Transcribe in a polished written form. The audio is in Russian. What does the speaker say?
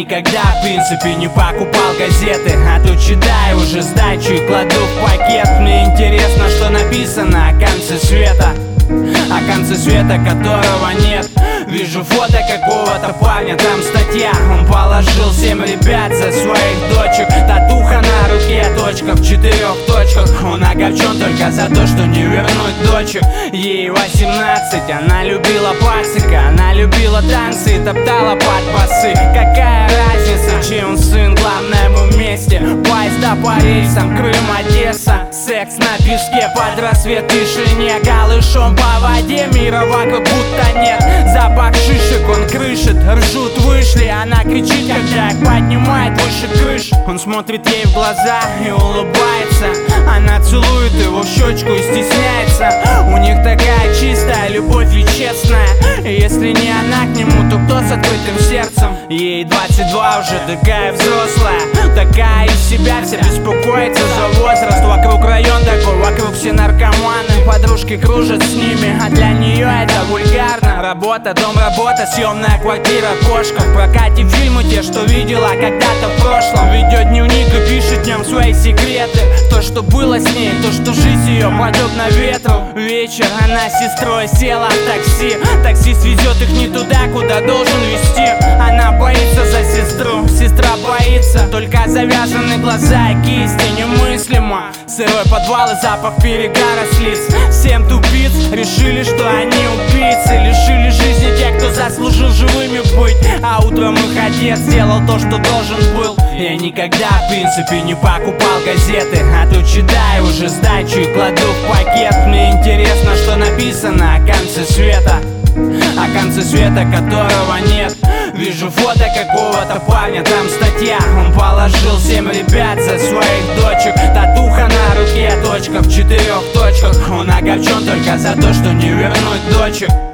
никогда в принципе не покупал газеты, а тут читаю уже сдачу и кладу в пакет. Мне интересно, что написано о конце света, о конце света, которого нет. Вижу фото какого-то парня, там статья. Он положил 7 ребят за своих дочек. Татуха на руке, точка в 4 точках. Он огорчен только за то, что не вернуть дочек. Ей 18, она любила пасека, она любила танцы и топтала под басы. Какая разница, чей он сын, главное мы вместе. Поезда по рейсам, Крым, Одесса. Секс на песке под рассвет, тишине. Голышом по воде, мира вокруг будто нет. Запах шишек, он крышит, ржут, вышли. Она кричит, когда их поднимает выше крыш. Он смотрит ей в глаза и улыбается. Она целует его в щечку и стесняется. У них такая чистая любовь и честная. И если не она к нему, то кто с открытым сердцем? Ей 22 уже, такая взрослая, такая из себя, вся беспокоится за возраст. Вокруг район такой, вокруг все наркоманы. Подружки кружат с ними, а для нее это вульгарно. Работа, дом, работа, съемная квартира, кошка. В прокате фильмы те, что видела когда-то в прошлом. Ведет дневник и пишет в нем свои секреты. То, что было с ней, то, что жизнь ее подобна ветру. Вечер, она с сестрой села в такси. Таксист везет их не туда, куда должен везти. Она боится за сестру, сестра боится. Только завязаны глаза и кисти, немыслимо. Сырой подвал и запах перегара с лиц. 7 тупиц решили, что они убийцы. Лишили жизни тех, кто заслужил живыми быть. А утром их отец сделал то, что должен был. Я никогда в принципе не покупал газеты, а тут читаю уже сдачу и кладу в пакет. Мне интересно, что написано о конце света, о конце света, которого нет. Вижу фото какого-то парня, там статья. Он положил 7 ребят за своих дочек. Татуха на руке, точка в 4 точках. Он огорчен только за то, что не вернуть дочек.